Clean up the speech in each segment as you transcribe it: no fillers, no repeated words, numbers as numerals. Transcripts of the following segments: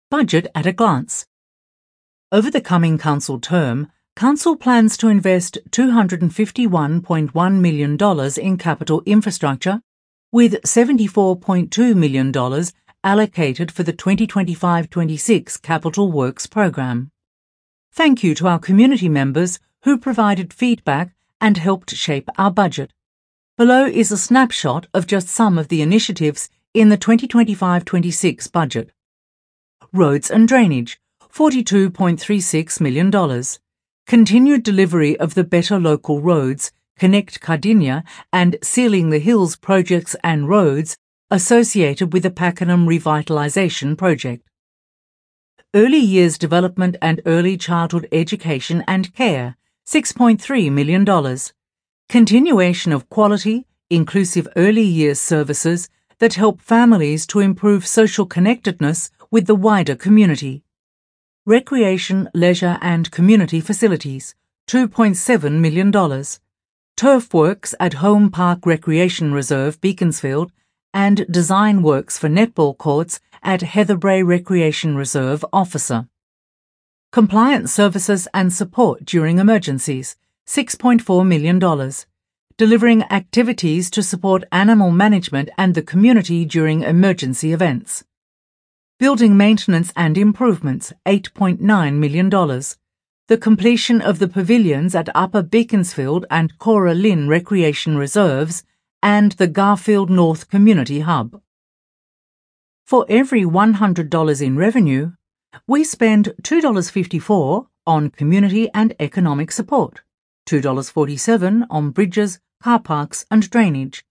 Budget at a glance. Over the coming Council term, Council plans to invest $251.1 million in capital infrastructure, with $74.2 million allocated for the 2025-26 Capital Works Programme. Thank you to our community members who provided feedback and helped shape our budget. Below is a snapshot of just some of the initiatives in the 2025-26 budget. Roads and drainage, $42.36 million. Continued delivery of the Better Local Roads, Connect Cardinia and Sealing the Hills projects and roads associated with the Pakenham Revitalisation Project. Early Years Development and Early Childhood Education and Care, $6.3 million. Continuation of quality, inclusive early years services that help families to improve social connectedness with the wider community. Recreation, leisure and community facilities, $2.7 million. Turf works at Home Park Recreation Reserve, Beaconsfield, and design works for netball courts at Heatherbray Recreation Reserve, Officer. Compliance services and support during emergencies, $6.4 million. Delivering activities to support animal management and the community during emergency events. Building maintenance and improvements, $8.9 million. The completion of the pavilions at Upper Beaconsfield and Cora Lynn Recreation Reserves and the Garfield North Community Hub. For every $100 in revenue, we spend $2.54 on community and economic support, $2.47 on bridges, car parks and drainage,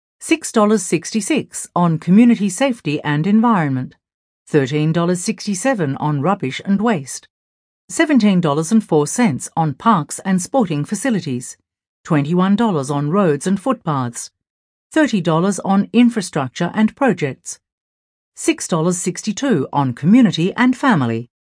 $6.66 on community safety and environment, $13.67 on rubbish and waste, $17.04 on parks and sporting facilities, $21 on roads and footpaths, $30 on infrastructure and projects, $6.62 on community and family.